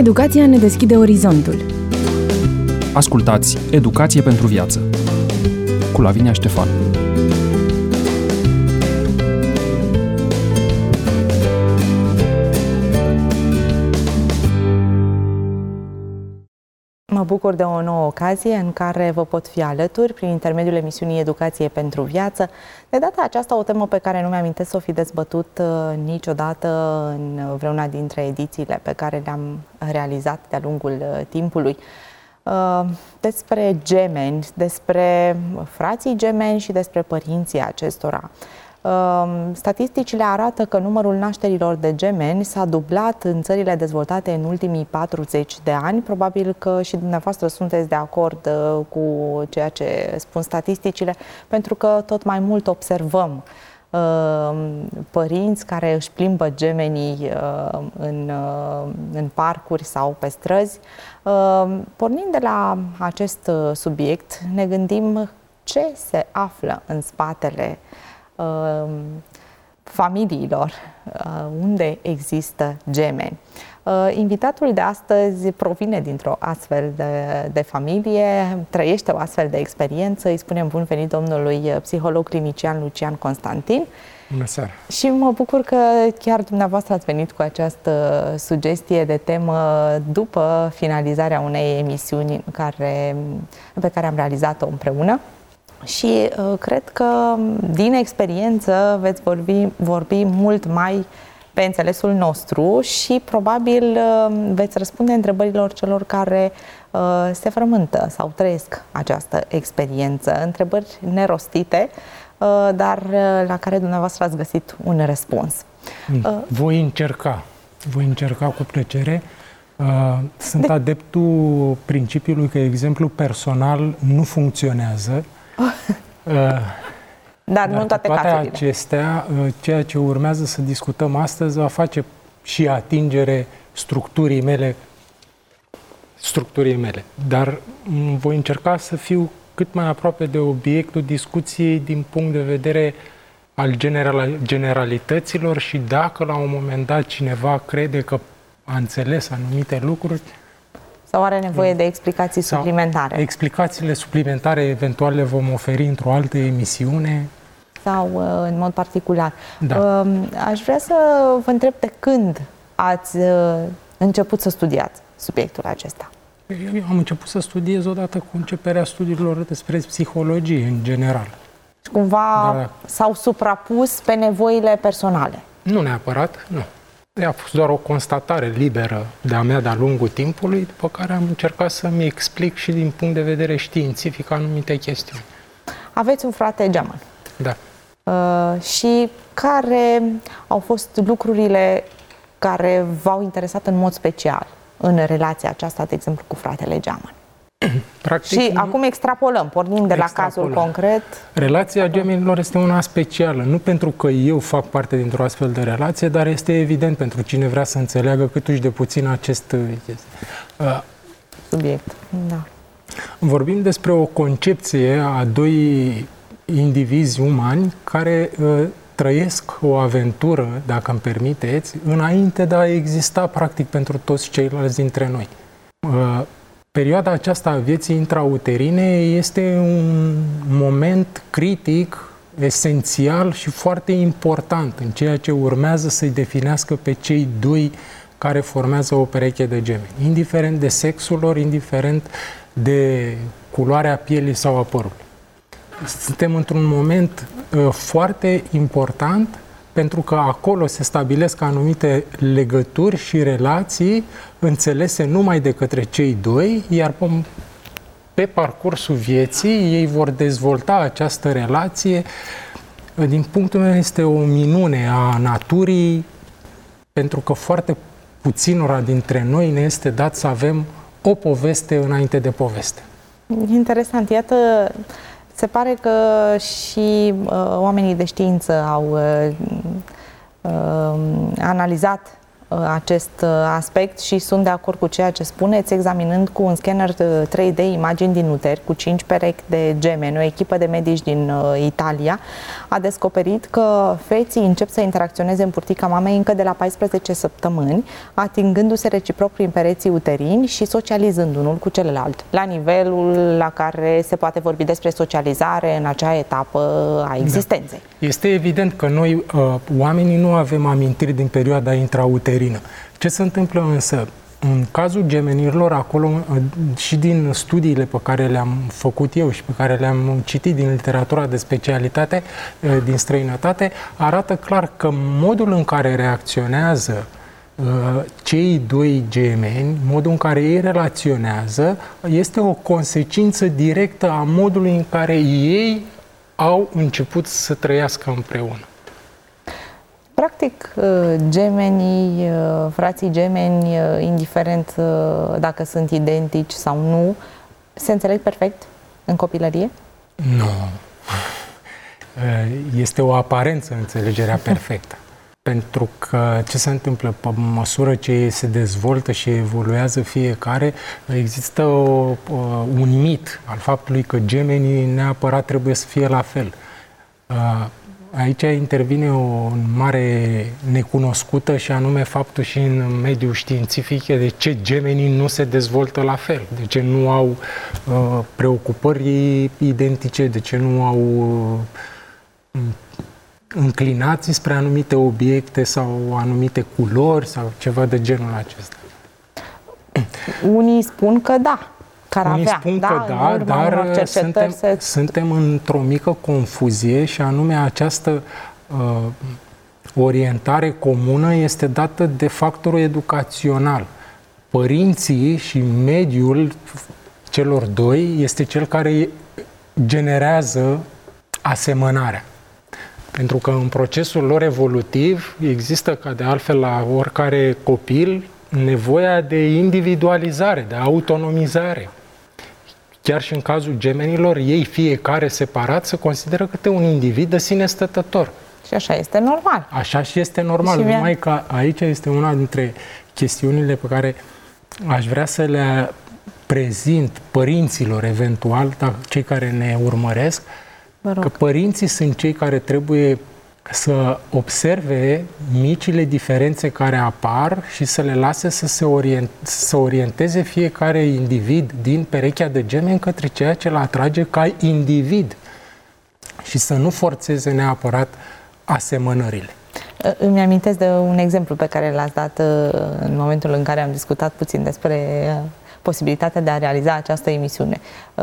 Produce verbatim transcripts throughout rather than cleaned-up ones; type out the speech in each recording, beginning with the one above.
Educația ne deschide orizontul. Ascultați Educație pentru viață cu Lavinia Ștefan. Mă bucur de o nouă ocazie în care vă pot fi alături prin intermediul emisiunii Educație pentru viață. De data aceasta o temă pe care nu mi-amintesc să o fi dezbătut uh, niciodată în vreuna dintre edițiile pe care le-am realizat de-a lungul uh, timpului. Uh, despre gemeni, despre frații gemeni și despre părinții acestora. Statisticile arată că numărul nașterilor de gemeni s-a dublat în țările dezvoltate în ultimii patruzeci de ani. Probabil că și dumneavoastră sunteți de acord cu ceea ce spun statisticile, pentru că tot mai mult observăm părinți care își plimbă gemenii în, în parcuri sau pe străzi. Pornind de la acest subiect, ne gândim ce se află în spatele familiilor unde există gemeni. Invitatul de astăzi provine dintr-o astfel de, de familie, trăiește o astfel de experiență. Îi spunem bun venit domnului psiholog clinician Lucian Constantin. Bună seara! Și mă bucur că chiar dumneavoastră ați venit cu această sugestie de temă după finalizarea unei emisiuni care, pe care am realizat-o împreună. Și uh, cred că din experiență veți vorbi, vorbi mult mai pe înțelesul nostru și probabil uh, veți răspunde întrebărilor celor care uh, se frământă sau trăiesc această experiență. Întrebări nerostite, uh, dar uh, la care dumneavoastră ați găsit un răspuns. Uh, voi încerca, voi încerca cu plăcere. Uh, sunt de... adeptul principiului că exemplul personal nu funcționează. Uh, Dar nu în toate, toate cazurile. acestea, uh, ceea ce urmează să discutăm astăzi va face și atingere structurii mele, structurii mele. Dar m- voi încerca să fiu cât mai aproape de obiectul discuției din punct de vedere al general, generalităților și dacă la un moment dat cineva crede că a înțeles anumite lucruri, sau are nevoie de explicații sau suplimentare? Explicațiile suplimentare eventual le vom oferi într-o altă emisiune. Sau în mod particular. Da. Aș vrea să vă întreb de când ați început să studiați subiectul acesta? Eu am început să studiez odată cu începerea studiilor despre psihologie în general. Și cumva Dar s-au suprapus pe nevoile personale? Nu neapărat, nu. A fost doar o constatare liberă de-a mea de-a lungul timpului, după care am încercat să-mi explic și din punct de vedere științific anumite chestiuni. Aveți un frate geamăn. Da. Uh, și care au fost lucrurile care v-au interesat în mod special în relația aceasta, de exemplu, cu fratele geamăn? Practic, și acum extrapolăm, pornind de la cazul concret. Relația gemenilor este una specială, nu pentru că eu fac parte dintr-o astfel de relație, dar este evident pentru cine vrea să înțeleagă câtuși de puțin acest uh, subiect. Da. Vorbim despre o concepție a doi indivizi umani care uh, trăiesc o aventură, dacă îmi permiteți, înainte de a exista practic pentru toți ceilalți dintre noi. Uh, Perioada aceasta a vieții intrauterine este un moment critic, esențial și foarte important în ceea ce urmează să-i definească pe cei doi care formează o pereche de gemeni, indiferent de sexul lor, indiferent de culoarea pielii sau a părului. Suntem într-un moment uh, foarte important pentru că acolo se stabilesc anumite legături și relații înțelese numai de către cei doi, iar pe parcursul vieții ei vor dezvolta această relație. Din punctul meu este o minune a naturii, pentru că foarte puținora dintre noi ne este dat să avem o poveste înainte de poveste. Interesant, iată. Se pare că și uh, oamenii de știință au uh, uh, analizat acest aspect și sunt de acord cu ceea ce spuneți. Examinând cu un scanner trei D imagini din uteri cu cinci perechi de gemeni, o echipă de medici din Italia a descoperit că feții încep să interacționeze în purtica mamei încă de la paisprezece săptămâni, atingându-se reciproc prin pereții uterini și socializând unul cu celălalt, la nivelul la care se poate vorbi despre socializare în acea etapă a existenței. Da. Este evident că noi, oamenii, nu avem amintiri din perioada intrauterină. Ce se întâmplă însă? În cazul gemenilor, acolo și din studiile pe care le-am făcut eu și pe care le-am citit din literatura de specialitate din străinătate, arată clar că modul în care reacționează cei doi gemeni, modul în care ei relaționează, este o consecință directă a modului în care ei au început să trăiască împreună. Practic, gemenii, frații gemeni, indiferent dacă sunt identici sau nu, se înțeleg perfect în copilărie? Nu. Este o aparență înțelegerea perfectă. Pentru că ce se întâmplă? Pe măsură ce se dezvoltă și evoluează fiecare, există o, un mit al faptului că gemenii neapărat trebuie să fie la fel. Aici intervine o mare necunoscută și anume faptul și în mediul științific de ce gemenii nu se dezvoltă la fel, de ce nu au uh, preocupări identice, de ce nu au uh, înclinații spre anumite obiecte sau anumite culori sau ceva de genul acesta. Unii spun că da. Unii spun da, că da, dar suntem, se... suntem într-o mică confuzie și anume această uh, orientare comună este dată de factorul educațional. Părinții și mediul celor doi este cel care generează asemănarea. Pentru că în procesul lor evolutiv există, ca de altfel la oricare copil, nevoia de individualizare, de autonomizare. Chiar și în cazul gemenilor, ei fiecare separat se consideră câte un individ de sine stătător. Și așa este normal. Așa și este normal, și numai că aici este una dintre chestiunile pe care aș vrea să le prezint părinților eventual, dar cei care ne urmăresc, că părinții sunt cei care trebuie să observe micile diferențe care apar și să le lase să se orient, să orienteze fiecare individ din perechea de gemeni către ceea ce îl atrage ca individ și să nu forțeze neapărat asemănările. Îmi amintesc de un exemplu pe care l-ați dat în momentul în care am discutat puțin despre posibilitatea de a realiza această emisiune.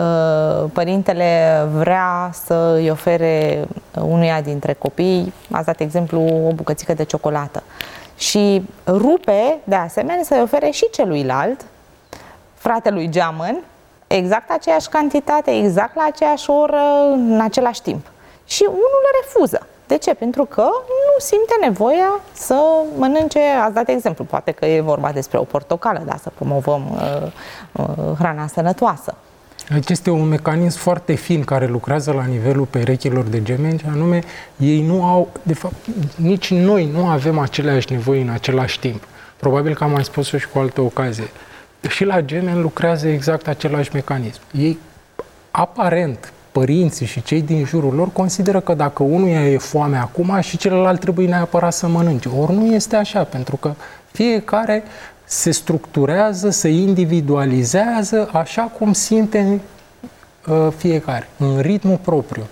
Părintele vrea să îi ofere unuia dintre copii, ați dat exemplu, o bucățică de ciocolată și rupe de asemenea să îi ofere și celuilalt, fratelui geamăn, exact aceeași cantitate, exact la aceeași oră, în același timp. Și unul le refuză. De ce? Pentru că nu simte nevoia să mănânce, ați dat exemplu, poate că e vorba despre o portocală, dar să promovăm uh, uh, hrana sănătoasă. Aici este un mecanism foarte fin care lucrează la nivelul perechilor de gemeni, anume ei nu au, de fapt, nici noi nu avem aceleași nevoi în același timp. Probabil că am mai spus-o și cu altă ocazie. Și la gemeni lucrează exact același mecanism. Ei, aparent, părinții și cei din jurul lor consideră că dacă unuia e foame acum și celălalt trebuie neapărat să mănânce. Ori nu este așa, pentru că fiecare se structurează, se individualizează așa cum simte uh, fiecare, în ritmul propriu.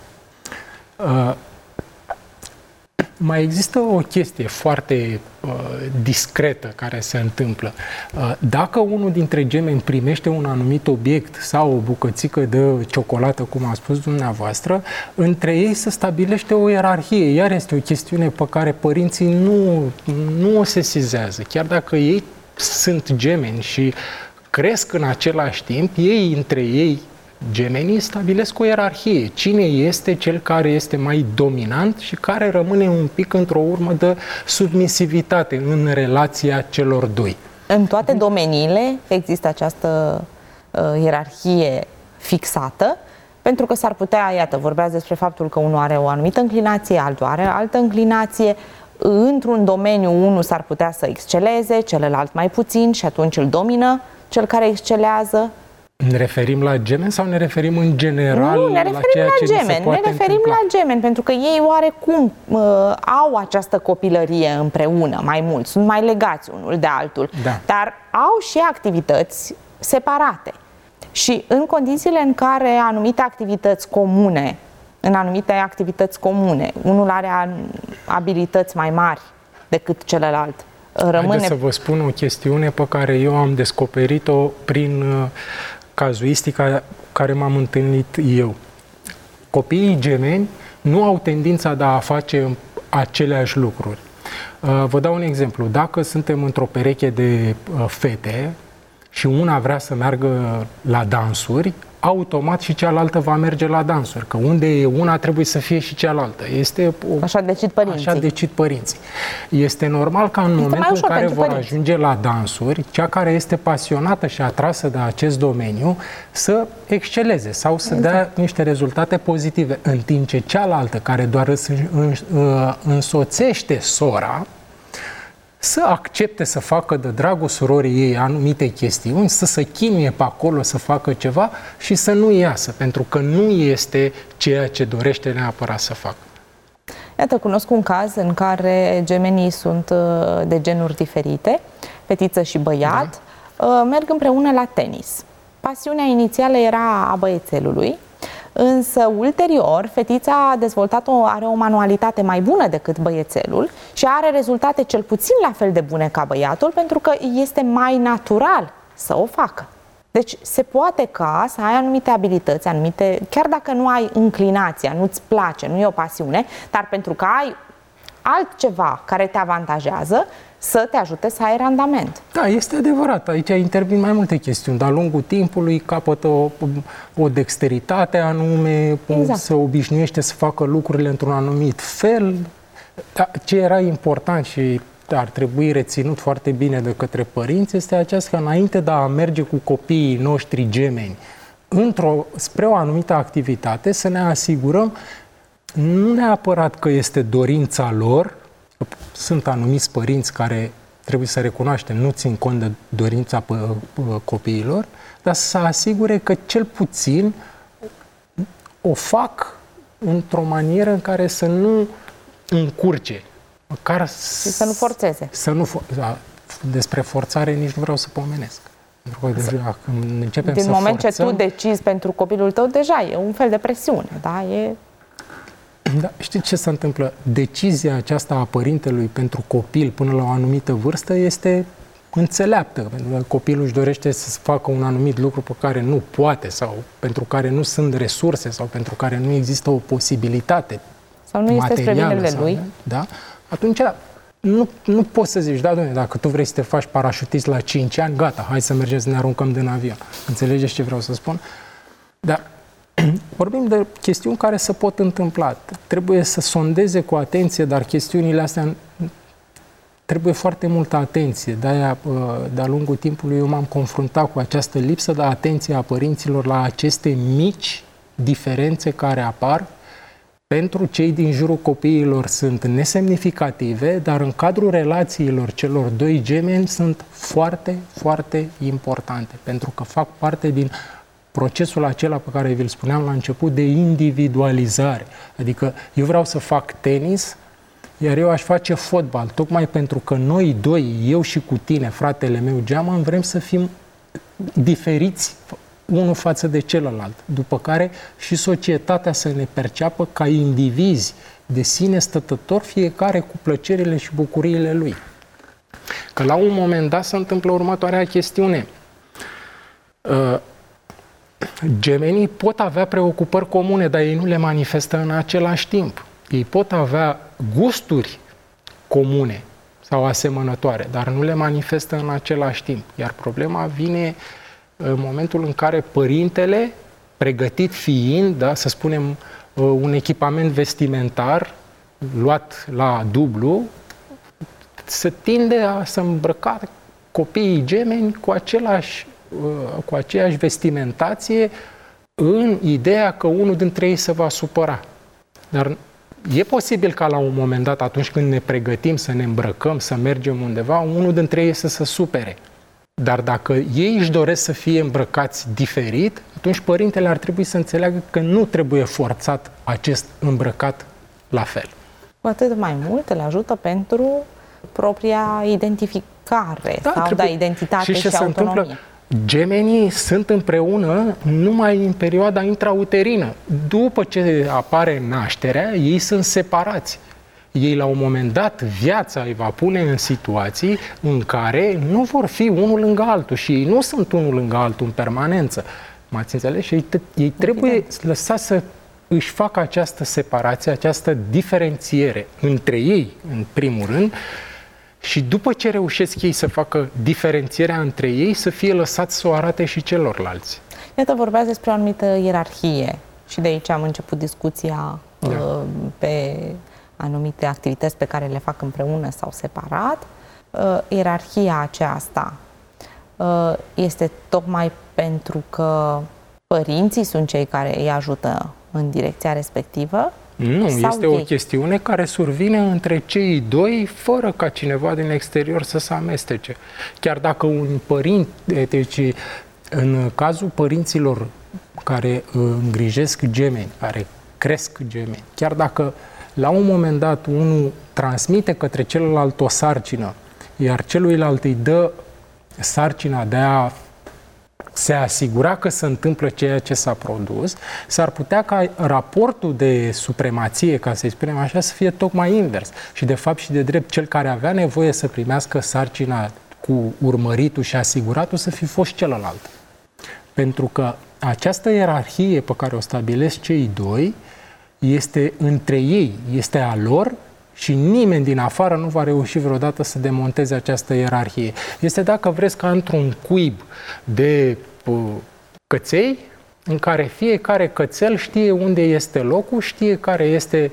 Uh, mai există o chestie foarte uh, discretă care se întâmplă. Uh, dacă unul dintre gemeni primește un anumit obiect sau o bucățică de ciocolată, cum a spus dumneavoastră, între ei se stabilește o ierarhie. Iar este o chestiune pe care părinții nu, nu o sesizează. Chiar dacă ei sunt gemeni și cresc în același timp, ei între ei, gemenii, stabilesc o ierarhie. Cine este cel care este mai dominant și care rămâne un pic într-o urmă de submisivitate în relația celor doi. În toate domeniile există această uh, ierarhie fixată, pentru că s-ar putea, iată, vorbeați despre faptul că unul are o anumită înclinație, altul are altă înclinație. într-un domeniu unul s-ar putea să exceleze, celălalt mai puțin și atunci îl domină cel care excelează. Ne referim la gemeni sau ne referim în general nu, ne referim la ceea la ce gemeni, se poate ne referim întâmpla? la gemeni, pentru că ei oarecum uh, au această copilărie împreună, mai mult, sunt mai legați unul de altul, da. Dar au și activități separate. Și în condițiile în care anumite activități comune, în anumite activități comune, unul are abilități mai mari decât celălalt, rămâne... Haideți să vă spun o chestiune pe care eu am descoperit-o prin uh, cazuistica care m-am întâlnit eu. Copiii gemeni nu au tendința de a face aceleași lucruri. Uh, vă dau un exemplu. Dacă suntem într-o pereche de uh, fete și una vrea să meargă la dansuri, automat și cealaltă va merge la dansuri, că unde e una trebuie să fie și cealaltă. Este o, așa decid părinții. Așa decid părinții. Este normal ca în este momentul în care vor părinți. ajunge la dansuri, cea care este pasionată și atrasă de acest domeniu să exceleze sau să exact. dea niște rezultate pozitive, în timp ce cealaltă, care doar însoțește sora, să accepte să facă de dragul surorii ei anumite chestiuni, să se chinuie pe acolo să facă ceva și să nu iasă, pentru că nu este ceea ce dorește neapărat să facă. Iată, cunosc un caz în care gemenii sunt de genuri diferite, fetiță și băiat, da. merg împreună la tenis. Pasiunea inițială era a băiețelului, însă ulterior fetița a dezvoltat o, are o manualitate mai bună decât băiețelul și are rezultate cel puțin la fel de bune ca băiatul, pentru că este mai natural să o facă. Deci se poate ca să ai anumite abilități, anumite, chiar dacă nu ai inclinația, nu-ți place, nu e o pasiune, dar pentru că ai altceva care te avantajează, să te ajute să ai randament. Da, este adevărat. Aici intervin mai multe chestiuni. De-a lungul timpului capătă o, o dexteritate anume, exact. se obișnuiește să facă lucrurile într-un anumit fel. Ce era important și ar trebui reținut foarte bine de către părinți este aceasta, că înainte de a merge cu copiii noștri gemeni într-o, spre o anumită activitate, să ne asigurăm nu neapărat că este dorința lor. Sunt anumiți părinți care, trebuie să recunoaștem, nu țin cont de dorința copiilor, dar să se asigure că cel puțin o fac într-o manieră în care să nu încurce. Măcar și să nu forțeze. Să nu for- da, despre forțare nici nu vreau să pomenesc. Pentru că deja, când începem Din să moment forțăm, ce tu decizi pentru copilul tău, deja e un fel de presiune, da? E... Da, știi ce se întâmplă? Decizia aceasta a părintelui pentru copil până la o anumită vârstă este înțeleaptă, pentru că copilul își dorește să facă un anumit lucru pe care nu poate sau pentru care nu sunt resurse sau pentru care nu există o posibilitate sau nu este spre binele lui. Da? Atunci nu, nu poți să zici, da, dom'le, dacă tu vrei să te faci parașutist la cinci ani, gata, hai să mergem să ne aruncăm din avion. Înțelegeți ce vreau să spun? Dar vorbim de chestiuni care se pot întâmpla. Trebuie să sondeze cu atenție, dar chestiunile astea trebuie foarte multă atenție. De-aia, de-a lungul timpului, eu m-am confruntat cu această lipsă de atenție a părinților la aceste mici diferențe care apar. Pentru cei din jurul copiilor sunt nesemnificative, dar în cadrul relațiilor celor doi gemeni sunt foarte, foarte importante, pentru că fac parte din procesul acela pe care vi-l spuneam la început de individualizare. Adică eu vreau să fac tenis, iar eu aș face fotbal, tocmai pentru că noi doi, eu și cu tine, fratele meu Geaman, vrem să fim diferiți unul față de celălalt, după care și societatea să ne perceapă ca indivizi de sine stătători, fiecare cu plăcerile și bucuriile lui. Că la un moment dat se întâmplă următoarea chestiune. Uh, Gemenii pot avea preocupări comune, dar ei nu le manifestă în același timp. Ei pot avea gusturi comune sau asemănătoare, dar nu le manifestă în același timp. Iar problema vine în momentul în care părintele, pregătit fiind, da, să spunem, un echipament vestimentar luat la dublu, se tinde a să îmbrăca copiii gemeni cu același cu aceeași vestimentație în ideea că unul dintre ei se va supăra. Dar e posibil ca la un moment dat, atunci când ne pregătim să ne îmbrăcăm, să mergem undeva, unul dintre ei să se supere. Dar dacă ei își doresc să fie îmbrăcați diferit, atunci părintele ar trebui să înțeleagă că nu trebuie forțat acest îmbrăcat la fel. Cu atât mai mult îl ajută pentru propria identificare da, sau trebuie... da, identitate și, și, și autonomie. Întâmplă? Gemenii sunt împreună numai în perioada intrauterină. După ce apare nașterea, ei sunt separați. Ei, la un moment dat, viața îi va pune în situații în care nu vor fi unul lângă altul și ei nu sunt unul lângă altul în permanență. M-ați înțeles? Și ei, ei trebuie lăsați să își facă această separație, această diferențiere între ei, în primul rând, și după ce reușesc ei să facă diferențierea între ei, să fie lăsați să o arate și celorlalți. Iată, vorbeați despre o anumită ierarhie și de aici am început discuția da. uh, pe anumite activități pe care le fac împreună sau separat. Uh, ierarhia aceasta uh, este tocmai pentru că părinții sunt cei care îi ajută în direcția respectivă? Nu, este ei? O chestiune care survine între cei doi fără ca cineva din exterior să se amestece. Chiar dacă un părinte, deci în cazul părinților care îngrijesc gemeni, care cresc gemeni, chiar dacă la un moment dat unul transmite către celălalt o sarcină, iar celuilalt îi dă sarcina de a se asigura că se întâmplă ceea ce s-a produs, s-ar putea ca raportul de supremație, ca să-i spunem așa, să fie tocmai invers. Și de fapt și de drept, cel care avea nevoie să primească sarcina cu urmăritul și asiguratul să fi fost celălalt. Pentru că această ierarhie pe care o stabilesc cei doi este între ei, este a lor și nimeni din afară nu va reuși vreodată să demonteze această ierarhie. Este, dacă vreți, ca într-un cuib de uh, căței, în care fiecare cățel știe unde este locul, știe care este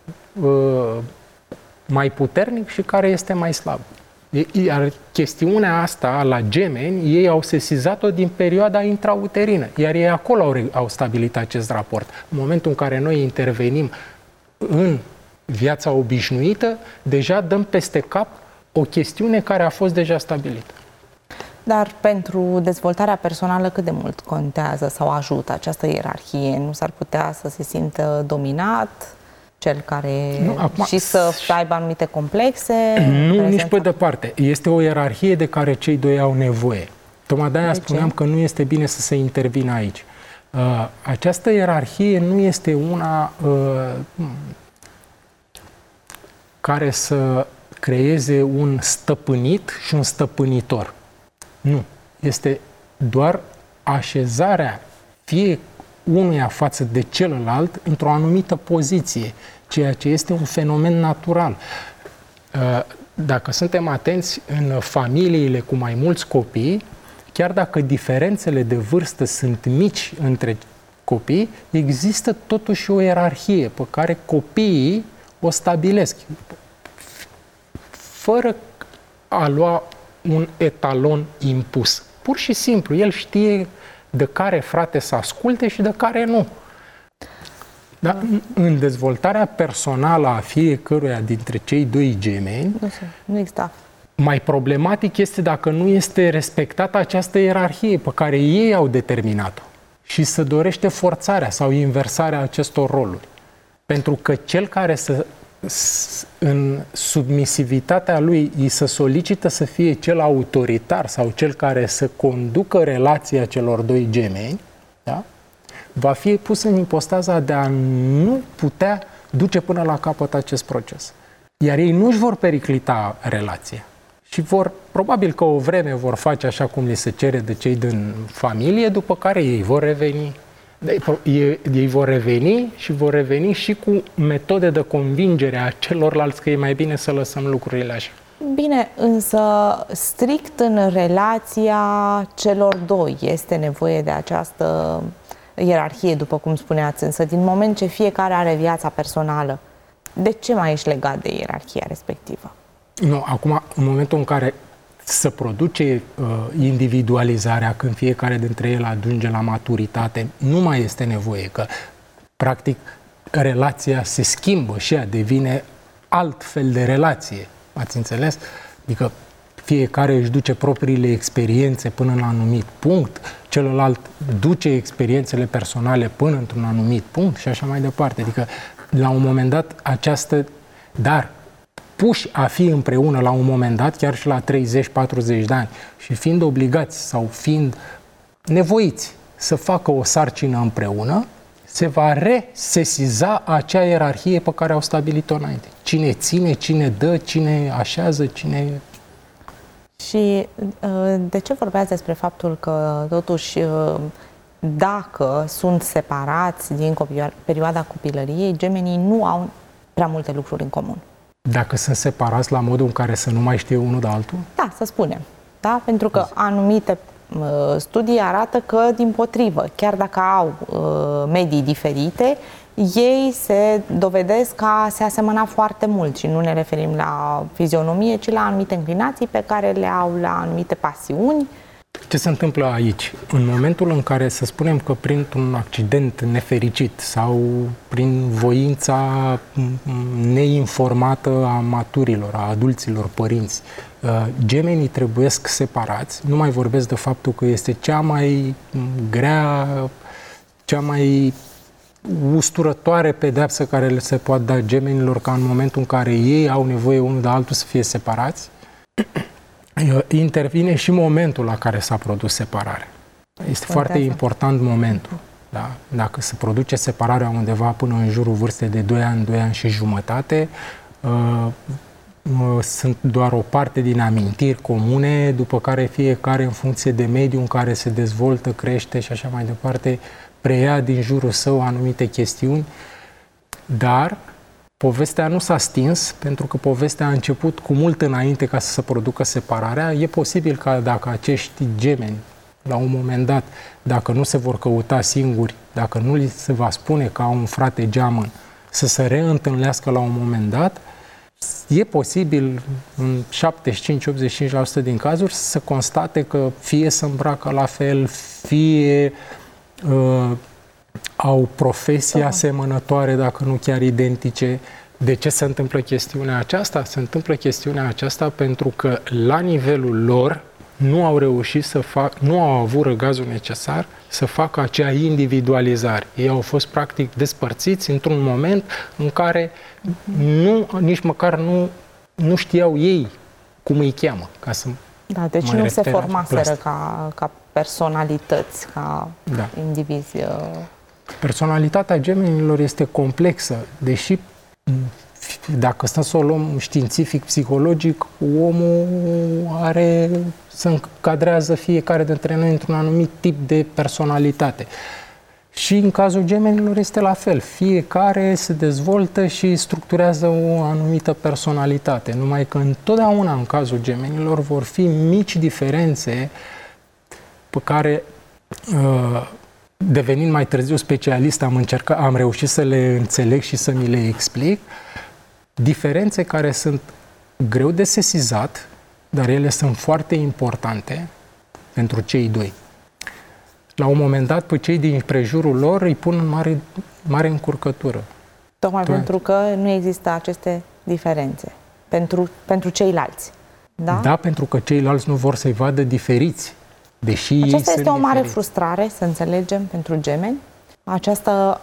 uh, mai puternic și care este mai slab. Iar chestiunea asta la gemeni, ei au sesizat-o din perioada intrauterină, iar ei acolo au, au stabilit acest raport. În momentul în care noi intervenim în viața obișnuită, deja dăm peste cap o chestiune care a fost deja stabilită. Dar pentru dezvoltarea personală cât de mult contează sau ajută această ierarhie? Nu s-ar putea să se simtă dominat cel care nu, acum, și să aibă anumite complexe? Nu, prezența... nici pe departe. Este o ierarhie de care cei doi au nevoie. Tocmai de-aia de spuneam ce? că nu este bine să se intervină aici. Uh, această ierarhie nu este una uh, care să creeze un stăpânit și un stăpânitor. Nu. Este doar așezarea fiecăruia față de celălalt într-o anumită poziție, ceea ce este un fenomen natural. Dacă suntem atenți în familiile cu mai mulți copii, chiar dacă diferențele de vârstă sunt mici între copii, există totuși o ierarhie pe care copiii o stabilesc, fără a lua un etalon impus. Pur și simplu, el știe de care frate să asculte și de care nu. Dar în dezvoltarea personală a fiecăruia dintre cei doi gemeni, nu, nu există. Mai problematic este dacă nu este respectată această ierarhie pe care ei au determinat-o și se dorește forțarea sau inversarea acestor roluri. Pentru că cel care să, în submisivitatea lui îi se solicită să fie cel autoritar sau cel care să conducă relația celor doi gemeni, da? Va fi pus în ipostaza de a nu putea duce până la capăt acest proces. Iar ei nu își vor periclita relația. Și vor, probabil că o vreme vor face așa cum li se cere de cei din familie, după care ei vor reveni. Ei, ei vor reveni și vor reveni și cu metode de convingere a celorlalți că e mai bine să lăsăm lucrurile așa. Bine, însă strict în relația celor doi este nevoie de această ierarhie, după cum spuneați, însă din moment ce fiecare are viața personală, de ce mai ești legat de ierarhia respectivă? Nu, acum, în momentul în care se produce uh, individualizarea, când fiecare dintre ele ajunge la maturitate, nu mai este nevoie, că, practic, relația se schimbă și ea devine alt fel de relație. Ați înțeles? Adică fiecare își duce propriile experiențe până la un anumit punct, celălalt duce experiențele personale până într-un anumit punct și așa mai departe. Adică, la un moment dat, această... Dar, puși a fi împreună la un moment dat, chiar și la treizeci patruzeci de ani, și fiind obligați sau fiind nevoiți să facă o sarcină împreună, se va resesiza acea ierarhie pe care au stabilit-o înainte. Cine ține, cine dă, cine așează, cine... Și de ce vorbeați despre faptul că, totuși, dacă sunt separați din perioada copilăriei, gemenii nu au prea multe lucruri în comun? Dacă sunt separați la modul în care să nu mai știe unul de altul? Da, să spunem. Da? Pentru că anumite studii arată că, dimpotrivă, chiar dacă au uh, medii diferite, ei se dovedesc a se asemăna foarte mult și nu ne referim la fizionomie, ci la anumite înclinații pe care le au, la anumite pasiuni. Ce se întâmplă aici? În momentul în care, să spunem că printr-un accident nefericit sau prin voința neinformată a maturilor, a adulților, părinți, gemenii trebuiesc separați, nu mai vorbesc de faptul că este cea mai grea, cea mai usturătoare pedeapsă care le se poate da gemenilor, ca în momentul în care ei au nevoie unul de altul să fie separați, intervine și momentul la care s-a produs separarea. Este Contează. foarte important momentul. Da? Dacă se produce separarea undeva până în jurul vârstei de doi ani, doi ani și jumătate, uh, uh, sunt doar o parte din amintiri comune, după care fiecare, în funcție de mediul în care se dezvoltă, crește și așa mai departe, preia din jurul său anumite chestiuni, dar povestea nu s-a stins, pentru că povestea a început cu mult înainte ca să se producă separarea. E posibil ca dacă acești gemeni, la un moment dat, dacă nu se vor căuta singuri, dacă nu li se va spune că au un frate geamăn, să se reîntâlnească la un moment dat, e posibil în șaptezeci și cinci optzeci și cinci la sută din cazuri să se constate că fie se îmbracă la fel, fie uh, au profesii da. asemănătoare, dacă nu chiar identice. De ce se întâmplă chestiunea aceasta? Se întâmplă chestiunea aceasta pentru că la nivelul lor nu au reușit să fac, nu au avut răgazul necesar să facă acea individualizare. Ei au fost practic despărțiți într-un moment în care nu, nici măcar nu, nu știau ei cum îi cheamă, ca să Da, deci nu se formaseră ca, ca personalități, ca da. indivizi. Personalitatea gemenilor este complexă, deși dacă stăm să o luăm științific, psihologic, omul are, se încadrează fiecare dintre noi într-un anumit tip de personalitate. Și în cazul gemenilor este la fel. Fiecare se dezvoltă și structurează o anumită personalitate. Numai că întotdeauna în cazul gemenilor vor fi mici diferențe pe care, devenind mai târziu specialist, am, încercat, am reușit să le înțeleg și să mi le explic. Diferențe care sunt greu de sesizat, dar ele sunt foarte importante pentru cei doi. La un moment dat, pe cei din prejurul lor îi pun în mare, mare încurcătură. Tocmai Toate. pentru că nu există aceste diferențe pentru, pentru ceilalți. Da? Da, pentru că ceilalți nu vor să-i vadă diferiți, deși Aceasta ei este sunt o mare diferiți. frustrare, să înțelegem, pentru gemeni. Această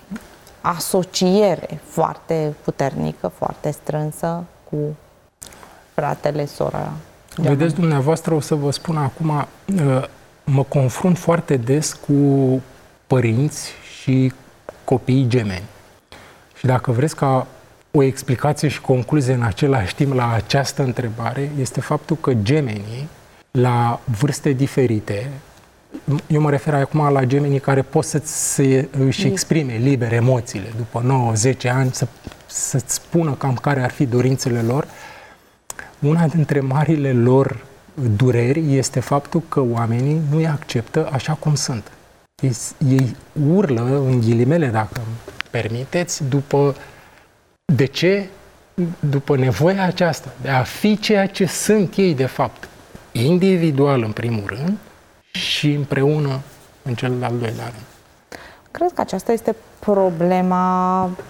asociere foarte puternică, foarte strânsă cu fratele, sora. Geamăn. Vedeți, dumneavoastră, o să vă spun acum, mă confrunt foarte des cu părinți și copiii gemeni. Și dacă vreți ca o explicație și concluzie în același timp la această întrebare, este faptul că gemenii, la vârste diferite, eu mă refer acum la gemenii care pot să se, își exprime liber emoțiile după nouă zece ani, să, să-ți spună cam care ar fi dorințele lor, una dintre marile lor dureri este faptul că oamenii nu îi acceptă așa cum sunt. Ei, ei urlă, în ghilimele, dacă îmi permiteți, după de ce? După nevoia aceasta, de a fi ceea ce sunt ei de fapt, individual în primul rând și împreună în cel de-al doilea rând. Cred că aceasta este problema uh,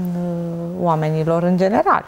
oamenilor în general.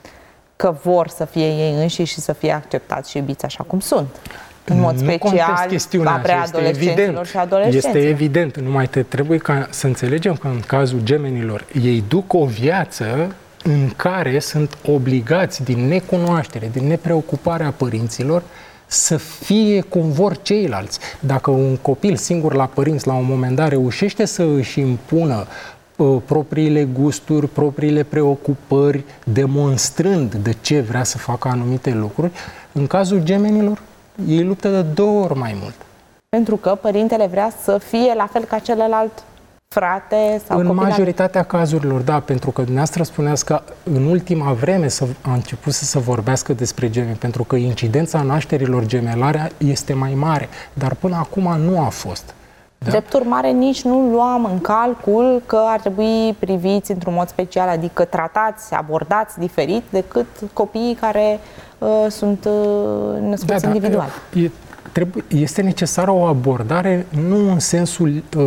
Că vor să fie ei înșiși și să fie acceptați și iubiți așa cum sunt. În mod special la preadolescenților și adolescenților. Este evident, numai te trebuie ca să înțelegem că în cazul gemenilor ei duc o viață în care sunt obligați din necunoaștere, din nepreocuparea părinților să fie cum vor ceilalți. Dacă un copil singur la părinți la un moment dat reușește să își impună uh, propriile gusturi, propriile preocupări, demonstrând de ce vrea să facă anumite lucruri, în cazul gemenilor ei luptă de două ori mai mult. Pentru că părintele vrea să fie la fel ca celălalt frate sau în copil. În majoritatea cazurilor, da, pentru că dumneavoastră spuneați că în ultima vreme a început să se vorbească despre gemeni, pentru că incidența nașterilor gemelare este mai mare, dar până acum nu a fost. Da? Drept urmare, nici nu luam în calcul că ar trebui priviți într-un mod special, adică tratați, abordați diferit decât copiii care uh, sunt uh, născuți da, individual. Da, e, trebuie, este necesară o abordare nu în sensul uh,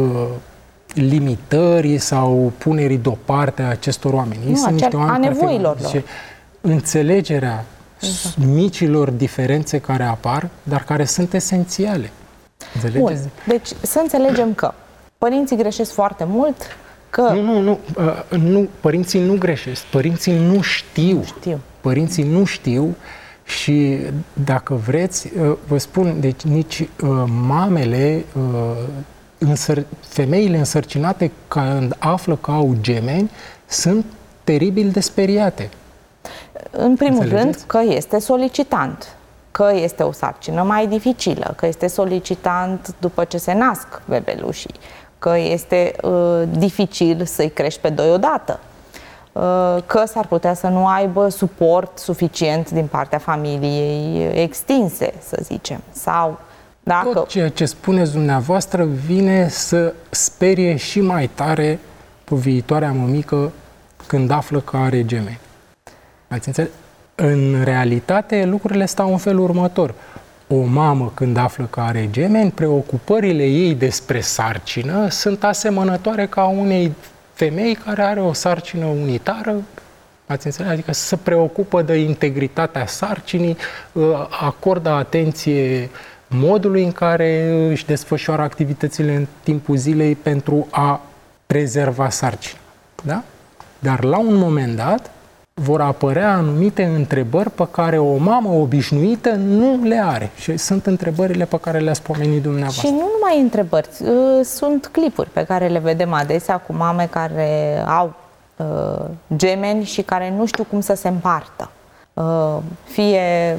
limitării sau punerii deoparte a acestor oameni. Ei nu, sunt niște oameni a nevoilor lor. Înțelegerea exact. micilor diferențe care apar, dar care sunt esențiale. Bun. Deci să înțelegem că părinții greșesc foarte mult, că... Nu, nu, nu, uh, nu, părinții nu greșesc, părinții nu știu. Nu știu. Părinții nu știu și dacă vreți, uh, vă spun, deci nici uh, mamele, uh, însăr- femeile însărcinate când află că au gemeni, sunt teribil de speriate. În primul rând că este solicitant, că este o sarcină mai dificilă, că este solicitant după ce se nasc bebelușii, că este uh, dificil să-i crești pe doi odată, uh, că s-ar putea să nu aibă suport suficient din partea familiei extinse, să zicem, sau dacă... Tot ceea ce spuneți dumneavoastră vine să sperie și mai tare pe viitoarea mămică când află că are gemeni. Ați înțeles? În realitate, lucrurile stau în felul următor. O mamă, când află că are gemeni, preocupările ei despre sarcină sunt asemănătoare ca unei femei care are o sarcină unitară, ați înțeles? Adică se preocupă de integritatea sarcinii, acordă atenție modului în care își desfășoară activitățile în timpul zilei pentru a prezerva sarcina. Da? Dar la un moment dat, vor apărea anumite întrebări pe care o mamă obișnuită nu le are. Și sunt întrebările pe care le-ați pomenit dumneavoastră. Și nu numai întrebări, sunt clipuri pe care le vedem adesea cu mame care au uh, gemeni și care nu știu cum să se împartă. Uh, fie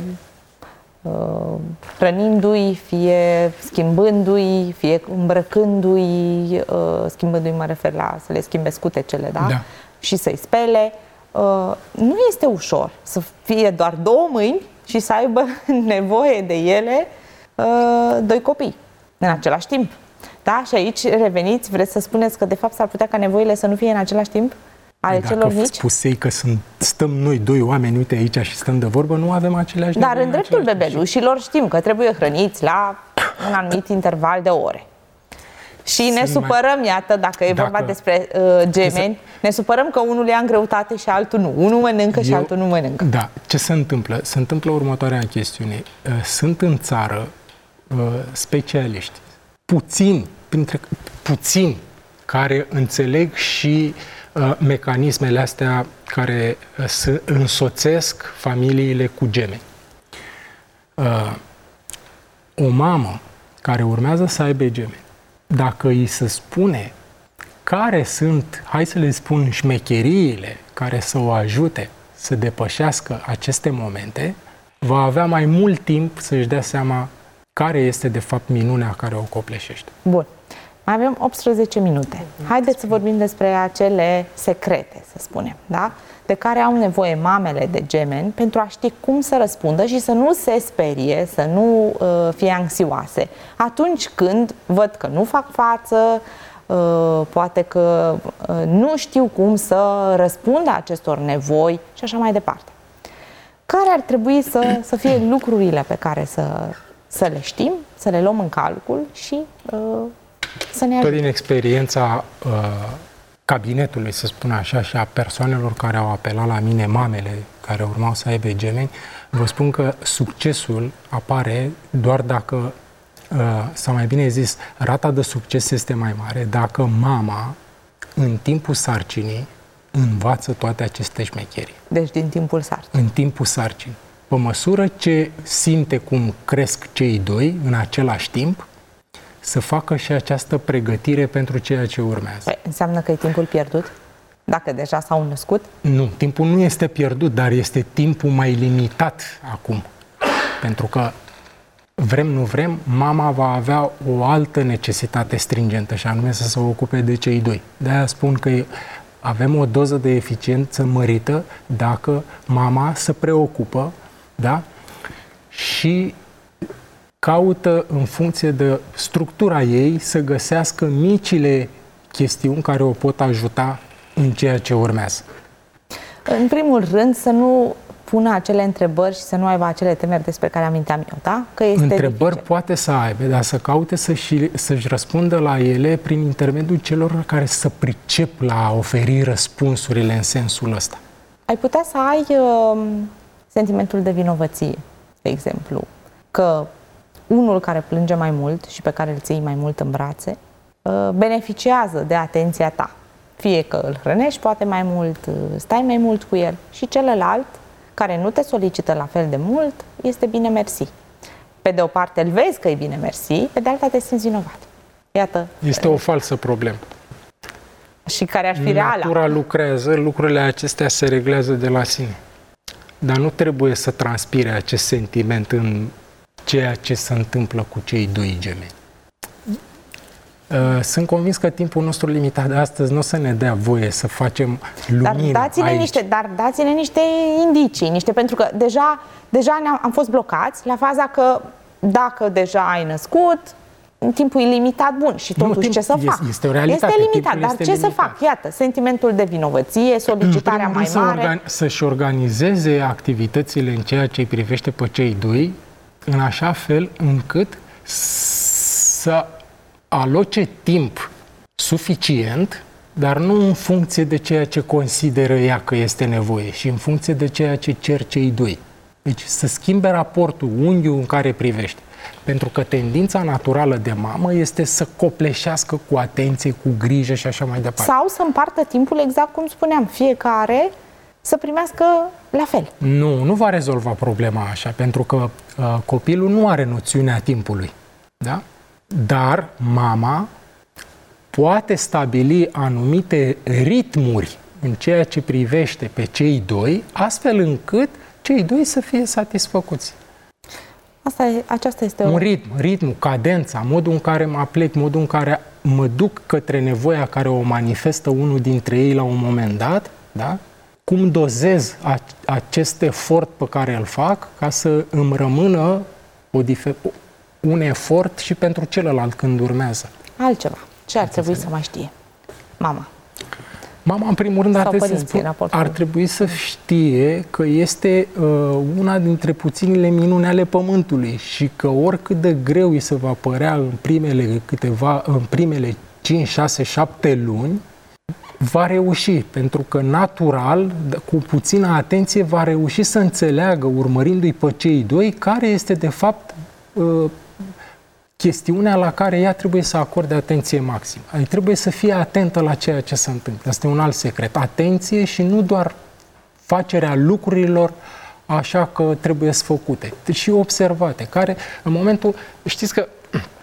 uh, hrănindu-i, fie schimbându-i, fie îmbrăcându-i, uh, schimbându-i mă refer la să le schimbe scutecele, da? Da. Și să-i spele. Uh, nu este ușor să fie doar două mâini și să aibă nevoie de ele uh, doi copii în același timp. Da? Și aici reveniți, vreți să spuneți că de fapt s-ar putea ca nevoile să nu fie în același timp ale Dacă celor mici? spusei că sunt, stăm noi doi oameni, uite aici și stăm de vorbă, nu avem aceleași Dar în dreptul bebelușilor știm că trebuie hrăniți la un anumit interval de ore. Și ne supărăm, mai... iată, dacă e dacă... vorba despre uh, gemeni, ne supărăm că unul ia în greutate și altul nu. Unul mănâncă Eu... și altul nu mănâncă. Da. Ce se întâmplă? Se întâmplă următoarea chestiune. Uh, sunt în țară uh, specialiști, puțini, printre puțini, care înțeleg și uh, mecanismele astea care uh, să însoțesc familiile cu gemeni. Uh, o mamă care urmează să aibă gemeni, dacă îi se spune care sunt, hai să le spun, șmecheriile care să o ajute să depășească aceste momente, va avea mai mult timp să-și dea seama care este de fapt minunea care o copleșește. Bun. Mai avem optsprezece minute. Haideți să vorbim despre acele secrete, să spunem, da? De care au nevoie mamele de gemeni pentru a ști cum să răspundă și să nu se sperie, să nu uh, fie anxioase. Atunci când văd că nu fac față, uh, poate că uh, nu știu cum să răspundă acestor nevoi și așa mai departe. Care ar trebui să, să fie lucrurile pe care să, să le știm, să le luăm în calcul și uh, să ne ajute? Tot din experiența uh, cabinetului, să spun așa, și a persoanelor care au apelat la mine, mamele care urmau să aibă gemeni, vă spun că succesul apare doar dacă, sau mai bine zis, rata de succes este mai mare dacă mama, în timpul sarcinii, învață toate aceste șmecherii. Deci din timpul sarcinii. În timpul sarcinii. Pe măsură ce simte cum cresc cei doi în același timp, să facă și această pregătire pentru ceea ce urmează. Păi, înseamnă că e timpul pierdut? Dacă deja s-au născut? Nu, timpul nu este pierdut, dar este timpul mai limitat acum. Pentru că, vrem, nu vrem, mama va avea o altă necesitate stringentă, și anume să se ocupe de cei doi. De-aia spun că avem o doză de eficiență mărită dacă mama se preocupă, da? Și caută, în funcție de structura ei, să găsească micile chestiuni care o pot ajuta în ceea ce urmează. În primul rând, să nu pună acele întrebări și să nu aibă acele temeri despre care aminteam eu, da? Că este întrebări dificil. Poate să aibă, dar să caute să-și, să-și răspundă la ele prin intermediul celor care să pricep la a oferi răspunsurile în sensul ăsta. Ai putea să ai uh, sentimentul de vinovăție, de exemplu, că unul care plânge mai mult și pe care îl ții mai mult în brațe uh, beneficiază de atenția ta. Fie că îl hrănești poate mai mult, stai mai mult cu el, și celălalt, care nu te solicită la fel de mult, este bine mersi. Pe de o parte îl vezi că e bine mersi, pe de alta te simți vinovat. Iată. Este o falsă problemă. Și care ar fi reală. Natura lucrează, lucrurile acestea se reglează de la sine. Dar nu trebuie să transpire acest sentiment în ceea ce se întâmplă cu cei doi gemeni. Sunt convins că timpul nostru limitat de astăzi nu o să ne dea voie să facem lumină. Dar dați-ne aici. niște, dar dați-ne niște indicii, niște, pentru că deja, deja ne-am, am fost blocați la faza că dacă deja ai născut, timpul e limitat, bun, și totuși nu, timp, ce să fac? Este o realitate. Este limitat, dar este ce limitat. să fac? Iată, sentimentul de vinovăție, solicitarea mai să mare. Organi- să-și organizeze activitățile în ceea ce îi privește pe cei doi, în așa fel încât să aloce timp suficient, dar nu în funcție de ceea ce consideră ea că este nevoie, și în funcție de ceea ce cer cei doi. Deci să schimbe raportul, unghiul în care privește. Pentru că tendința naturală de mamă este să copleșească cu atenție, cu grijă și așa mai departe. Sau să împartă timpul exact cum spuneam, fiecare să primească la fel. Nu, nu va rezolva problema așa, pentru că uh, copilul nu are noțiunea timpului. Da? Dar mama poate stabili anumite ritmuri în ceea ce privește pe cei doi, astfel încât cei doi să fie satisfăcuți. Asta e, aceasta este un o... ritm, ritmul, cadența, modul în care mă aplec, modul în care mă duc către nevoia care o manifestă unul dintre ei la un moment dat, da? Cum dozez a, acest efort pe care îl fac ca să îmi rămână o difer- un efort și pentru celălalt când urmează. Altceva. Ce ar trebui să mai știe mama? Mama, în primul rând, ar trebui, să spun, ar trebui să știe că este uh, una dintre puținile minuni ale Pământului și că oricât de greu îi se va părea în primele câteva, în primele cinci, șase, șapte luni, va reuși, pentru că natural, cu puțină atenție, va reuși să înțeleagă, urmărindu-i pe cei doi, care este de fapt uh, chestiunea la care ea trebuie să acorde atenție maximă. Adică trebuie să fie atentă la ceea ce se întâmplă. Asta e un alt secret. Atenție și nu doar facerea lucrurilor așa că trebuie să făcute, și observate, care în momentul, știți că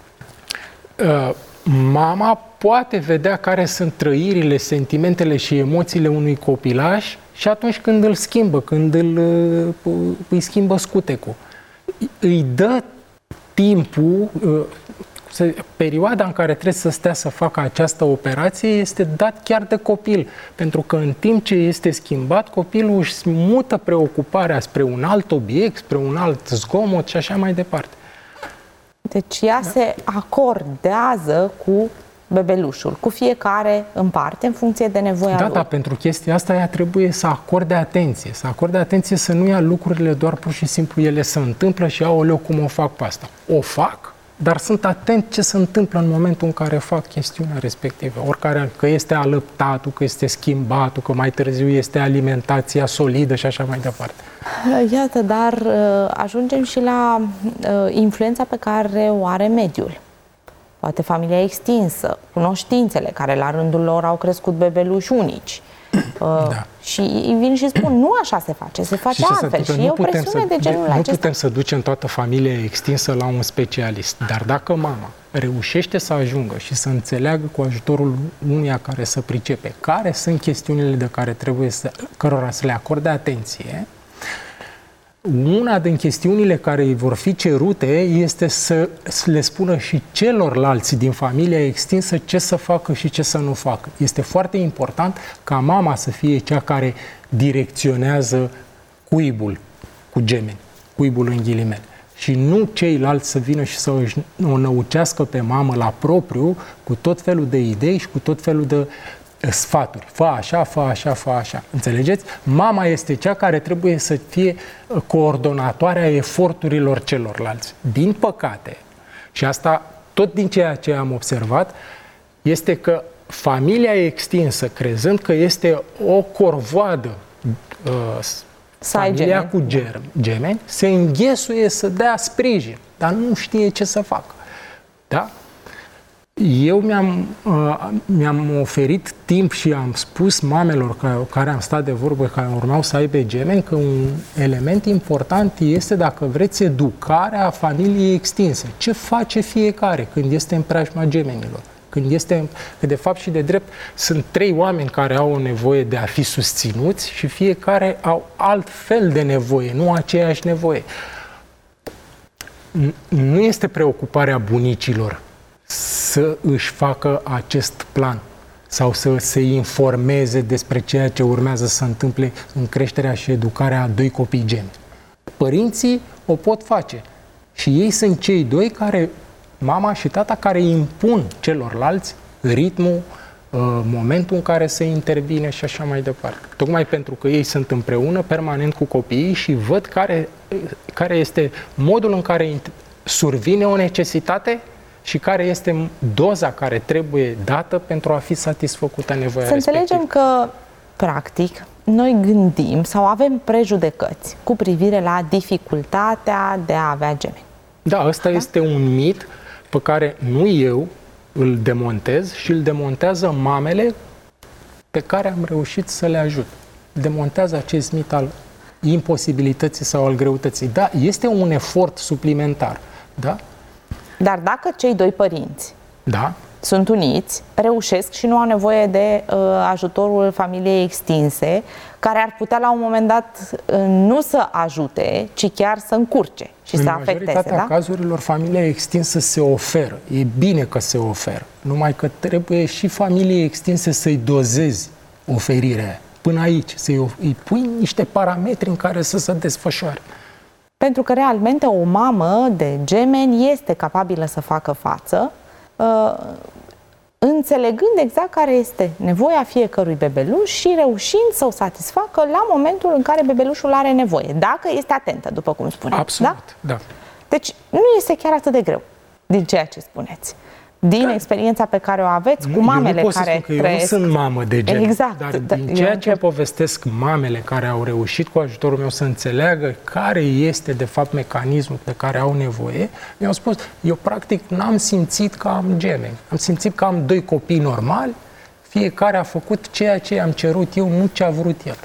uh, mama poate vedea care sunt trăirile, sentimentele și emoțiile unui copilaș și atunci când îl schimbă, când îl, uh, îi schimbă scutecul. Îi dă timpul, perioada în care trebuie să stea să facă această operație este dat chiar de copil, pentru că în timp ce este schimbat, copilul își mută preocuparea spre un alt obiect, spre un alt zgomot și așa mai departe. Deci ea da. se acordează cu bebelușul, cu fiecare în parte, în funcție de nevoia da, lui. Da, pentru chestia asta ea trebuie să acorde atenție, să acorde atenție, să nu ia lucrurile doar pur și simplu ele se întâmplă și aoleu cum o fac pe asta. O fac, dar sunt atent ce se întâmplă în momentul în care fac chestiunea respectivă. Oricare, că este alăptatul, că este schimbatul, că mai târziu este alimentația solidă și așa mai departe. Iată, dar ajungem și la influența pe care o are mediul. Poate familia extinsă, cunoștințele care la rândul lor au crescut bebeluși unici. Da. Și vin și spun, nu așa se face, se face și altfel. Și e o presiune de genul acesta. Nu putem să ducem toată familia extinsă la un specialist, dar dacă mama reușește să ajungă și să înțeleagă cu ajutorul unuia care să pricepe care sunt chestiunile de care trebuie să, cărora să le acorde atenție, una din chestiunile care îi vor fi cerute este să le spună și celorlalți din familia extinsă ce să facă și ce să nu facă. Este foarte important ca mama să fie cea care direcționează cuibul cu gemeni, cuibul în ghilimele, și nu ceilalți să vină și să o năucească pe mamă la propriu cu tot felul de idei și cu tot felul de sfaturi. Fă așa, fă așa, fă așa. Înțelegeți? Mama este cea care trebuie să fie coordonatoarea eforturilor celorlalți. Din păcate, și asta tot din ceea ce am observat, este că familia extinsă, crezând că este o corvoadă, uh, familia cu gemeni, se înghesuie să dea sprijin, dar nu știe ce să facă. Da? Eu mi-am, uh, mi-am oferit timp și am spus mamelor care, care am stat de vorbă, care urmau să aibă gemeni, că un element important este, dacă vreți, educarea familiei extinse. Ce face fiecare când este în preajma gemenilor? Când este, că de fapt și de drept sunt trei oameni care au o nevoie de a fi susținuți și fiecare au alt fel de nevoie, nu aceeași nevoie. Nu este preocuparea bunicilor să își facă acest plan sau să se informeze despre ceea ce urmează să se întâmple în creșterea și educarea a doi copii gemeni. Părinții o pot face și ei sunt cei doi care, mama și tata, care impun celorlalți ritmul, momentul în care se intervine și așa mai departe. Tocmai pentru că ei sunt împreună permanent cu copiii și văd care, care este modul în care survine o necesitate și care este doza care trebuie dată pentru a fi satisfăcută nevoia să respectivă. Să înțelegem că, practic, noi gândim sau avem prejudecăți cu privire la dificultatea de a avea gemeni. Da, ăsta da? este un mit pe care nu eu îl demontez și îl demontează mamele pe care am reușit să le ajut. Demontează acest mit al imposibilității sau al greutății. Da, este un efort suplimentar, da? Dar dacă cei doi părinți da. sunt uniți, reușesc și nu au nevoie de uh, ajutorul familiei extinse, care ar putea la un moment dat uh, nu să ajute, ci chiar să încurce și în să afecteze. În majoritatea da? cazurilor, familia extinsă se oferă. E bine că se oferă. Numai că trebuie și familiei extinse să-i dozezi oferirea. Până aici, să-i îi pui niște parametri în care să se desfășoare. Pentru că, realmente, o mamă de gemeni este capabilă să facă față, uh, înțelegând exact care este nevoia fiecărui bebeluș și reușind să o satisfacă la momentul în care bebelușul are nevoie, dacă este atentă, după cum spuneți. Absolut, da? da. Deci, nu este chiar atât de greu din ceea ce spuneți. Din da. experiența pe care o aveți cu mamele eu nu pot care să spun că trăiesc... Eu nu sunt mamă de gen, exact, dar da, din ceea ce povestesc mamele care au reușit cu ajutorul meu să înțeleagă care este de fapt mecanismul de care au nevoie, mi-au spus, eu practic n-am simțit că am gemeni. Am simțit că am doi copii normali, fiecare a făcut ceea ce am cerut eu, nu ce a vrut el.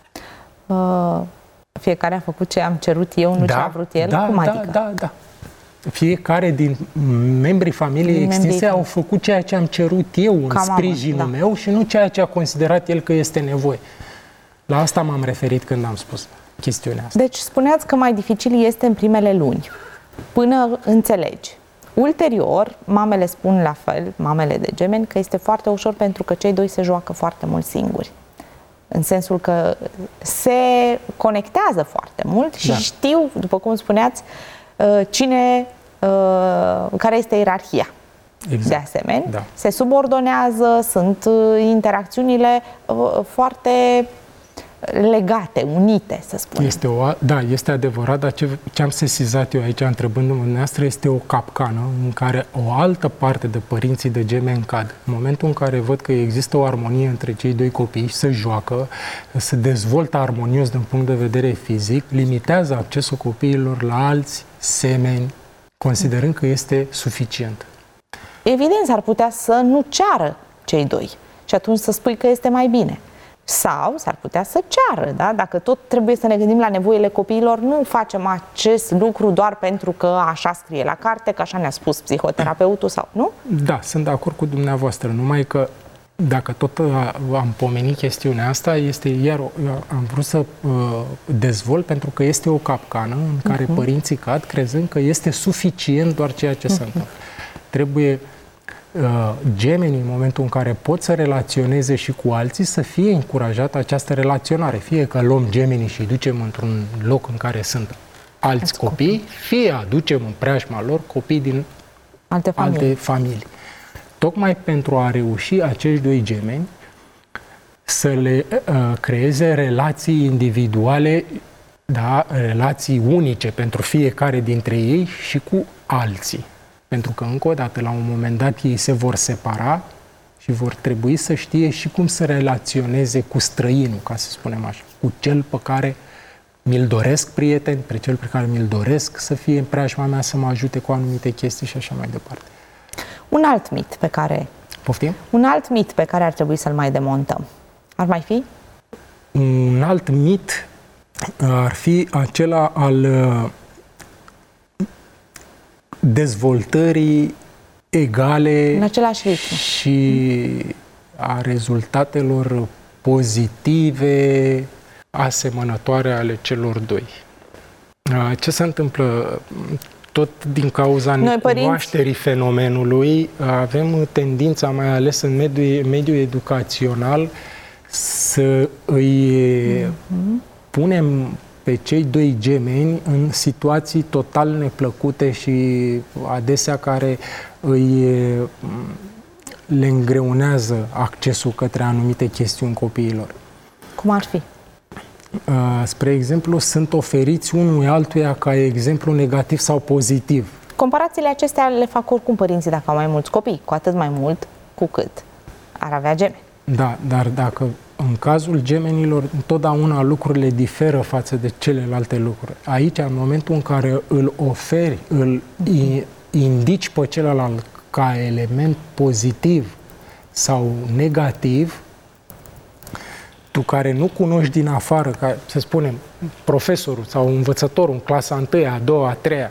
Uh, fiecare a făcut ce am cerut eu, nu da, ce a vrut el? Da, Cum da, adică? da, da. Fiecare din membrii familiei din extinse membrii au făcut ceea ce am cerut eu în Ca sprijinul mamă, da. meu și nu ceea ce a considerat el că este nevoie. La asta m-am referit când am spus chestiunea asta. Deci spuneați că mai dificil este în primele luni, până înțelegi. Ulterior, mamele spun la fel, mamele de gemeni, că este foarte ușor pentru că cei doi se joacă foarte mult singuri. În sensul că se conectează foarte mult și da. știu, după cum spuneați, cine, care este ierarhia. Exact. De asemenea, da. se subordonează, sunt interacțiunile foarte legate, unite, să spunem. Este o, da, este adevărat, dar ce, ce am sesizat eu aici, întrebându-mă dumneavoastră, este o capcană în care o altă parte de părinții de gemeni cad. În momentul în care văd că există o armonie între cei doi copii și se joacă, se dezvoltă armonios din punct de vedere fizic, limitează accesul copiilor la alți semeni, considerând că este suficient. Evident, s-ar putea să nu ceară cei doi și atunci să spui că este mai bine. Sau s-ar putea să ceară, da? Dacă tot trebuie să ne gândim la nevoile copiilor, nu facem acest lucru doar pentru că așa scrie la carte, că așa ne-a spus psihoterapeutul sau nu? Da, sunt de acord cu dumneavoastră, numai că dacă tot am pomenit chestiunea asta, este iar, am vrut să uh, dezvolt pentru că este o capcană în care uh-huh. părinții cad crezând că este suficient doar ceea ce uh-huh. se întâmplă. Trebuie uh, gemenii, în momentul în care pot să relaționeze și cu alții, să fie încurajată această relaționare. Fie că luăm gemenii și îi ducem într-un loc în care sunt alți Ați copii, copii, fie aducem în preajma lor copii din alte familii. alte familii. Tocmai pentru a reuși acești doi gemeni să le uh, creeze relații individuale, da, relații unice pentru fiecare dintre ei și cu alții. Pentru că, încă o dată, la un moment dat, ei se vor separa și vor trebui să știe și cum să relaționeze cu străinul, ca să spunem așa, cu cel pe care mi-l doresc prieten, pe cel pe care mi-l doresc să fie în preajma mea, să mă ajute cu anumite chestii și așa mai departe. Un alt mit pe care... Poftim? Un alt mit pe care ar trebui să-l mai demontăm. Ar mai fi? Un alt mit ar fi acela al dezvoltării egale în același ritm și a rezultatelor pozitive, asemănătoare ale celor doi. Ce se întâmplă? Tot din cauza necunoașterii fenomenului, avem tendința, mai ales în mediul, mediul educațional, să îi mm-hmm. punem pe cei doi gemeni în situații total neplăcute și adesea care îi le îngreunează accesul către anumite chestiuni copiilor. Cum ar fi? Spre exemplu, sunt oferiți unui altuia ca exemplu negativ sau pozitiv. Comparațiile acestea le fac oricum părinții dacă au mai mulți copii, cu atât mai mult cu cât ar avea gemeni. Da, dar dacă în cazul gemenilor întotdeauna lucrurile diferă față de celelalte lucruri. Aici, în momentul în care îl oferi, îl indici pe celălalt ca element pozitiv sau negativ, tu care nu cunoști din afară, ca să spunem, profesorul sau învățătorul în clasa întâia, a doua, a treia,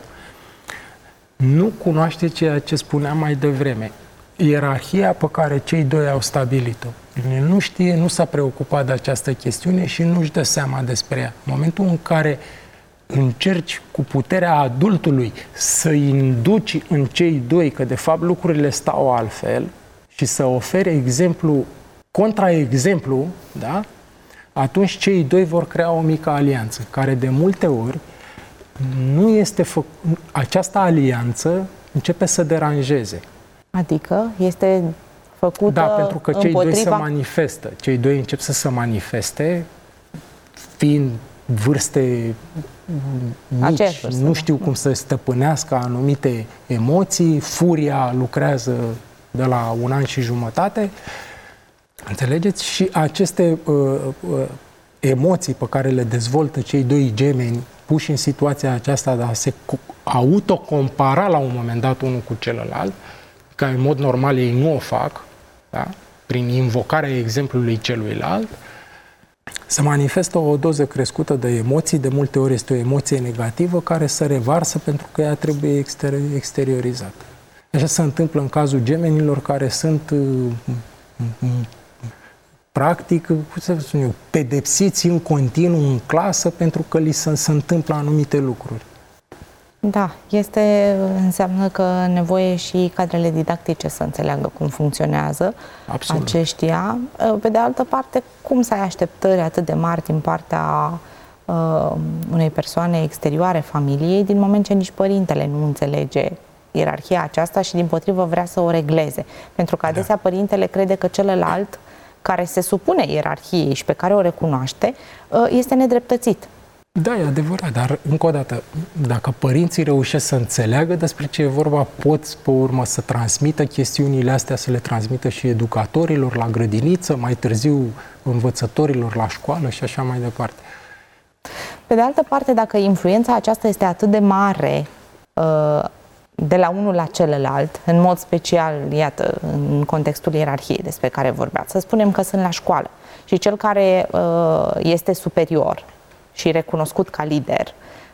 nu cunoaște ceea ce spuneam mai devreme. Ierarhia pe care cei doi au stabilit-o. El nu știe, nu s-a preocupat de această chestiune și nu-și dă seama despre ea. În momentul în care încerci cu puterea adultului să induci în cei doi că de fapt lucrurile stau altfel și să oferi exemplu, contraexemplu, da? Atunci cei doi vor crea o mică alianță, care de multe ori nu este fă... această alianță începe să deranjeze. Adică este făcută Da, pentru că cei împotriva... doi se manifestă. Cei doi încep să se manifeste, fiind vârste mici, vârstă, nu știu da. cum să stăpânească anumite emoții, furia lucrează de la un an și jumătate. Înțelegeți? Și aceste uh, uh, emoții pe care le dezvoltă cei doi gemeni puși în situația aceasta de a se autocompara la un moment dat unul cu celălalt, că în mod normal ei nu o fac, da? Prin invocarea exemplului celuilalt, se manifestă o doză crescută de emoții, de multe ori este o emoție negativă care se revarsă pentru că ea trebuie exter- exteriorizată. Așa se întâmplă în cazul gemenilor care sunt practic, cum să spun eu, pedepsiți în continuu în clasă pentru că li se, se întâmplă anumite lucruri. Da, este, înseamnă că nevoie și cadrele didactice să înțeleagă cum funcționează Absolut. aceștia. Pe de altă parte, cum să ai așteptări atât de mari din partea uh, unei persoane exterioare familiei, din moment ce nici părintele nu înțelege ierarhia aceasta și dimpotrivă vrea să o regleze. Pentru că adesea da. părintele crede că celălalt care se supune ierarhiei și pe care o recunoaște, este nedreptățit. Da, e adevărat, dar încă o dată, dacă părinții reușesc să înțeleagă despre ce e vorba, pot pe urmă să transmită chestiunile astea, să le transmită și educatorilor la grădiniță, mai târziu învățătorilor la școală și așa mai departe. Pe de altă parte, dacă influența aceasta este atât de mare de la unul la celălalt, în mod special, iată, în contextul ierarhiei despre care vorbeați, să spunem că sunt la școală și cel care este superior și recunoscut ca lider,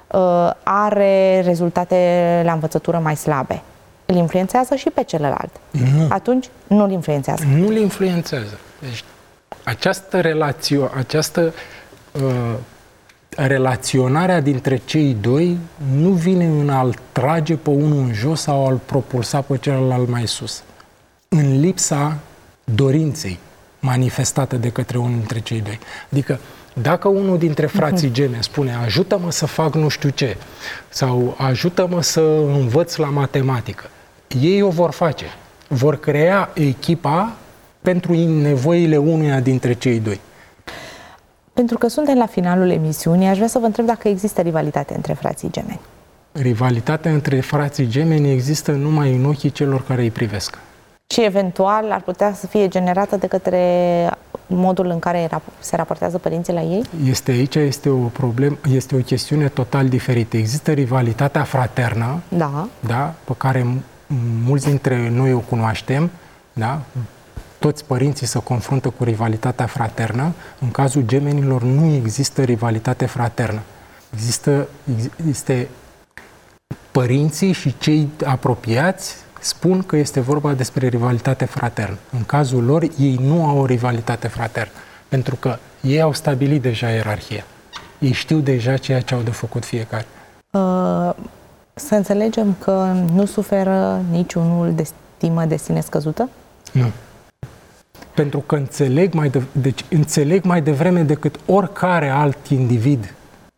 are rezultate la învățătură mai slabe. Îl influențează și pe celălalt. Nu. Atunci nu îl influențează. Nu îl influențează. Deci, această relație, această uh, relaționarea dintre cei doi nu vine în a-l trage pe unul în jos sau a-l propulsa pe celălalt mai sus. În lipsa dorinței manifestată de către unul dintre cei doi. Adică, dacă unul dintre frații gemeni spune ajută-mă să fac nu știu ce sau ajută-mă să învăț la matematică, ei o vor face. Vor crea echipa pentru nevoile unuia dintre cei doi. Pentru că suntem la finalul emisiunii, aș vrea să vă întreb dacă există rivalitate între frații gemeni. Rivalitatea între frații gemeni există numai în ochii celor care îi privesc. Și eventual ar putea să fie generată de către modul în care se raportează părinții la ei? Este aici, este o problemă, este o chestiune total diferită. Există rivalitatea fraternă, da. Da, pe care mulți dintre noi o cunoaștem, da? Toți părinții se confruntă cu rivalitatea fraternă. În cazul gemenilor nu există rivalitate fraternă. Există, este părinții și cei apropiați spun că este vorba despre rivalitate fraternă. În cazul lor, ei nu au o rivalitate fraternă, pentru că ei au stabilit deja ierarhia. Ei știu deja ceea ce au de făcut fiecare. Uh, să înțelegem că nu suferă niciunul de stimă de sine scăzută? Nu. Pentru că înțeleg mai, de, deci înțeleg mai devreme decât oricare alt individ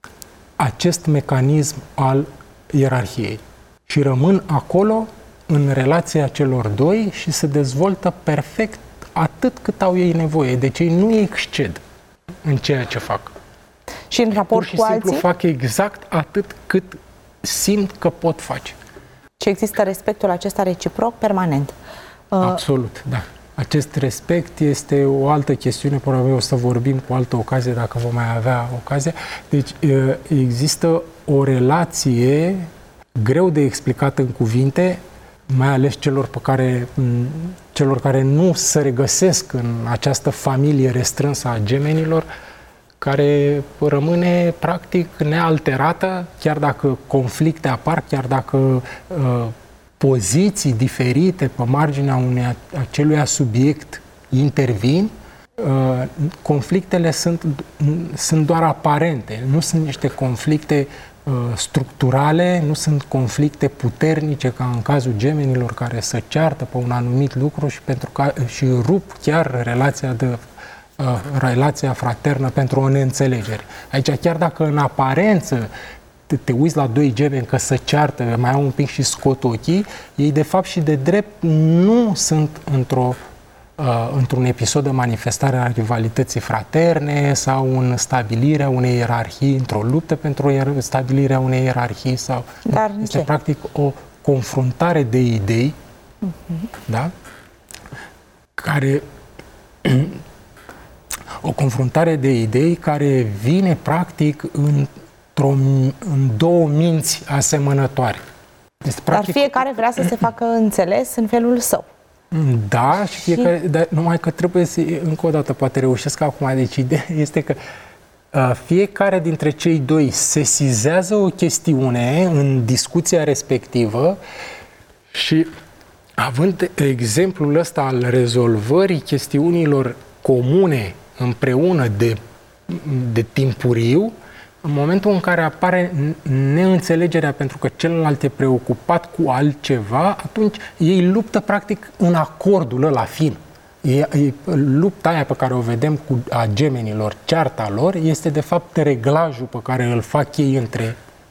acest mecanism al ierarhiei. Și rămân acolo în relația celor doi și se dezvoltă perfect atât cât au ei nevoie. Deci ei nu exced în ceea ce fac. Și în raport Pur și cu simplu alții? fac exact atât cât simt că pot face. Și există respectul acesta reciproc permanent. Absolut, da. Acest respect este o altă chestiune, probabil o să vorbim cu altă ocazie, dacă vom mai avea ocazie. Deci există o relație greu de explicat în cuvinte, mai ales celor, pe care, celor care nu se regăsesc în această familie restrânsă a gemenilor, care rămâne practic nealterată, chiar dacă conflicte apar, chiar dacă uh, poziții diferite pe marginea unei acelui subiect intervin, uh, conflictele sunt, sunt doar aparente, nu sunt niște conflicte uh, structurale, nu sunt conflicte puternice ca în cazul gemenilor care se ceartă pe un anumit lucru și, pentru ca, și rup chiar relația de uh, relația fraternă pentru o neînțelegere. Aici, chiar dacă în aparență te, te uiți la doi gemeni că se ceartă, mai au un pic și scot ochii, ei de fapt și de drept nu sunt într-o, uh, într-un episod de manifestare a rivalității fraterne sau în stabilirea unei ierarhii, într-o luptă pentru stabilirea unei ierarhii sau... Dar este ce? practic o confruntare de idei, uh-huh. da? Care... o confruntare de idei care vine practic într-o, în două minți asemănătoare. Este, practic, dar fiecare vrea să se facă înțeles în felul său. Da, și fiecare, și... Dar numai că trebuie să, încă o dată, poate reușesc acum, deci ideea este că uh, fiecare dintre cei doi sesizează o chestiune în discuția respectivă și având exemplul ăsta al rezolvării chestiunilor comune împreună de, de timpuriu, în momentul în care apare neînțelegerea pentru că celălalt e preocupat cu altceva, atunci ei luptă practic în acordul ăla fin. E, e, lupta aia pe care o vedem cu a gemenilor, cearta lor, este de fapt reglajul pe care îl fac ei între,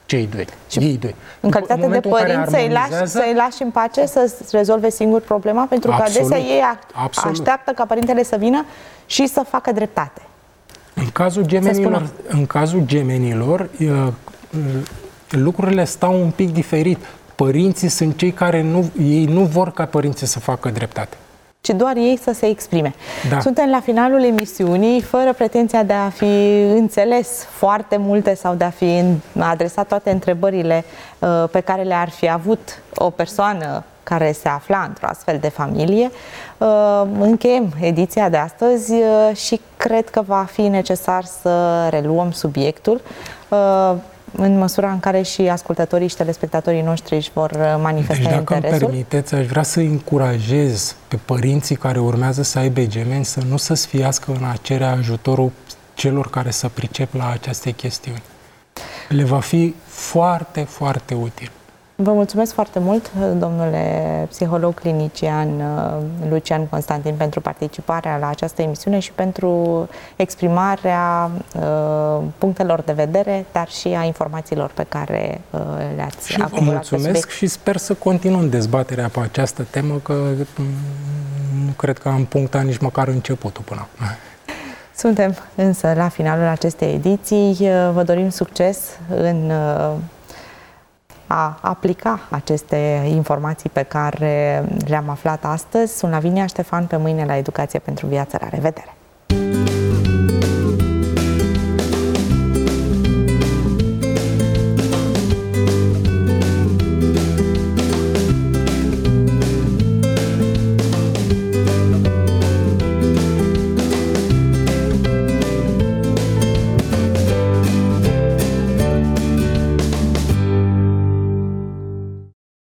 cei doi, și ei doi. În calitate în de părinți să-i lași, armonizează... să-i lași în pace să rezolve singur problema, pentru că Absolut. adesea ei Absolut. așteaptă ca părintele să vină și să facă dreptate. În cazul gemenilor, în cazul gemenilor lucrurile stau un pic diferit. Părinții sunt cei care nu, ei nu vor ca părinții să facă dreptate, ci doar ei să se exprime. Da. Suntem la finalul emisiunii, fără pretenția de a fi înțeles foarte multe sau de a fi adresat toate întrebările uh, pe care le-ar fi avut o persoană care se afla într-o astfel de familie. Uh, încheiem ediția de astăzi uh, și cred că va fi necesar să reluăm subiectul uh, în măsura în care și ascultătorii și telespectatorii noștri își vor manifesta deci, dacă interesul. îmi permiteți, aș vrea să încurajez pe părinții care urmează să aibă gemeni să nu se sfiască în a cere ajutorul celor care să pricep la aceste chestiuni. Le va fi foarte, foarte util. Vă mulțumesc foarte mult, domnule psiholog clinician Lucian Constantin, pentru participarea la această emisiune și pentru exprimarea uh, punctelor de vedere, dar și a informațiilor pe care uh, le-ați și acumulat. Vă mulțumesc și sper să continuăm dezbaterea pe această temă, că nu cred că am punctat nici măcar începutul până acum. Suntem însă la finalul acestei ediții. Vă dorim succes în uh, a aplica aceste informații pe care le-am aflat astăzi. Sunt Lavinia Ștefan, pe mâine la Educație pentru Viață. La revedere!